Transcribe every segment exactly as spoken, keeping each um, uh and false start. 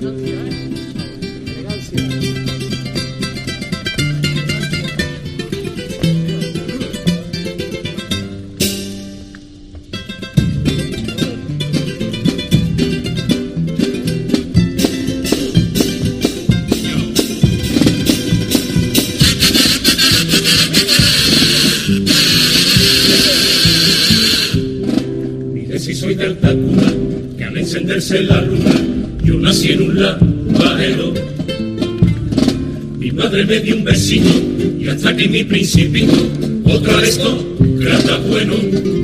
encenderse la luna, yo nací en un lavadero. Mi madre me dio un besito y hasta aquí mi principito, otro aristócrata bueno.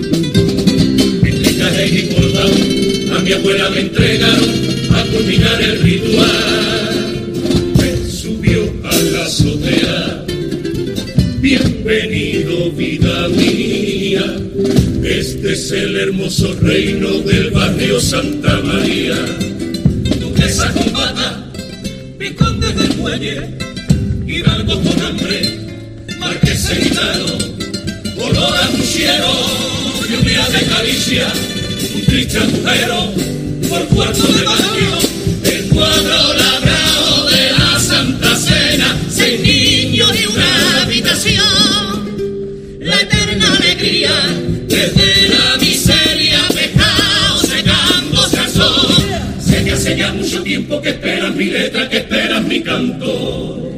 Enrique y bordado a mi abuela me entregaron a culminar el ritual. Me subió a la azotea, bienvenido vida mía. Este es el hermoso reino del barrio Santa María. Duquesa con bata, vizconde del muelle, hidalgo con hambre, marqués gitano, olor a puchero, lluvia de caricia, un triste agujero por cuarto de baño, el cuadro labrado de la Santa Cena, seis niños y una habitación, la eterna alegría. Desde la miseria, pescado, secándose al sol. Sé que hace ya mucho tiempo que esperas mi letra, que esperas mi canto.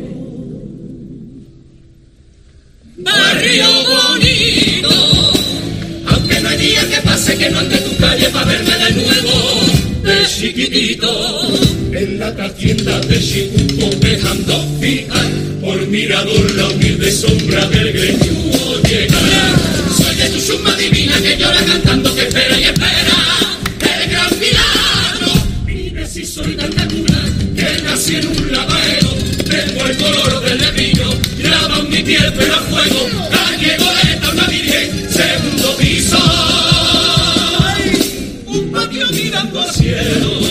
Barrio bonito, aunque no hay día que pase que no ande tu calle para verme de nuevo, de chiquitito. En la trastienda de Chicuco dejando fijar por mirador la humilde sombra del greñudo llegará. Soy de tu suma divina que llora cantando, que espera y espera el gran milagro. Mire si soy tan luna que nací en un lavadero, tengo el color del lebrillo, graba en mi piel pero a fuego, calle goleta una virgen, segundo piso, un patio mirando al cielo.